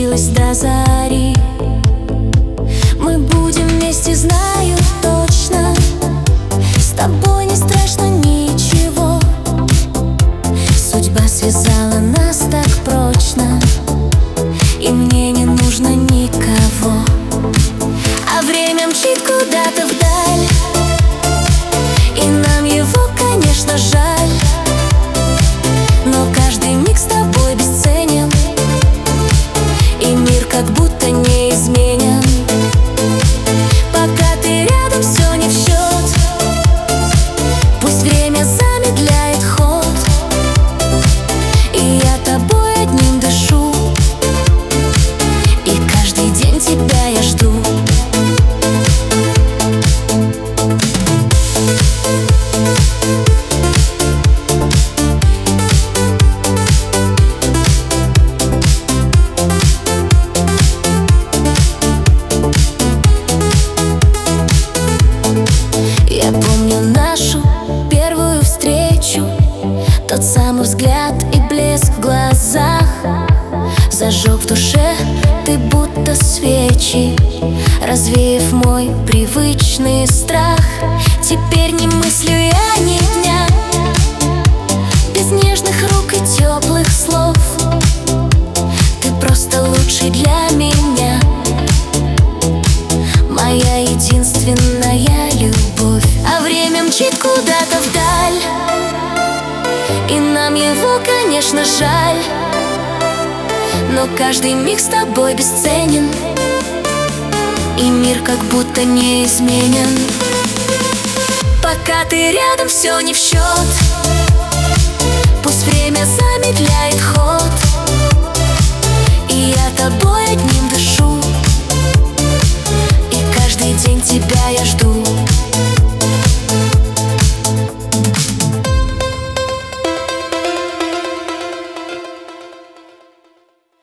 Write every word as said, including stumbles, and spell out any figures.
случилось до зари. Мы будем вместе, знаю точно. С тобой не страшно ничего. Судьба связала нас так прочно, и мне не нужно никого. А время мчит куда-то вдаль, и нам его, конечно, жаль. Но каждый миг с тобой бесценен, и мир как будто неизменен. Пока ты рядом, все не в счет. Пусть время замедляет ход, и я тобой одним дышу, и каждый день тебя я жду. Я помню нашу первую встречу, тот самый взгляд и блеск в глазах. Зажег в душе ты будто свечи, развеяв мой привычный страх. Теперь не мыслю я ни дня без нежных рук и теплых слов. Ты просто лучший для меня, моя единственная любовь. А время мчит куда-то вдаль, и нам его, конечно, жаль. Но каждый миг с тобой бесценен, и мир как будто неизменен. Пока ты рядом, все не в счет. Пусть время замедляет ход,